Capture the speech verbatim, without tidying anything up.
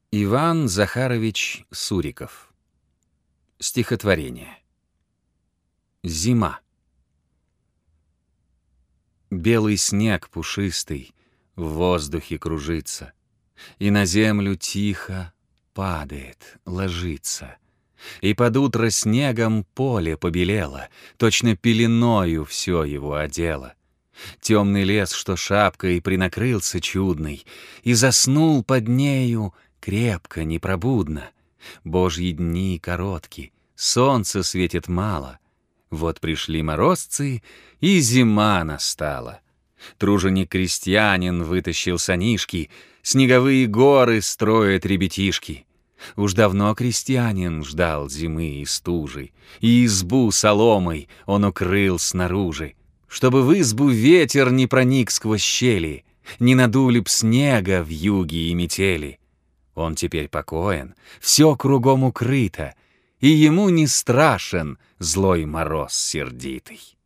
Иван Захарович Суриков. Стихотворение. Зима. Белый снег пушистый в воздухе кружится, и на землю тихо падает, ложится. И под утро снегом поле побелело, точно пеленою все его одело. Темный лес, что шапкой принакрылся чудный, и заснул под нею крепко, непробудно. Божьи дни коротки, солнце светит мало. Вот пришли морозцы, и зима настала. Труженик-крестьянин вытащил санишки, снеговые горы строят ребятишки. Уж давно крестьянин ждал зимы и стужи, и избу соломой он укрыл снаружи, чтобы в избу ветер не проник сквозь щели, не надули б снега в юге и метели. Он теперь покоен, все кругом укрыто, и ему не страшен злой мороз сердитый.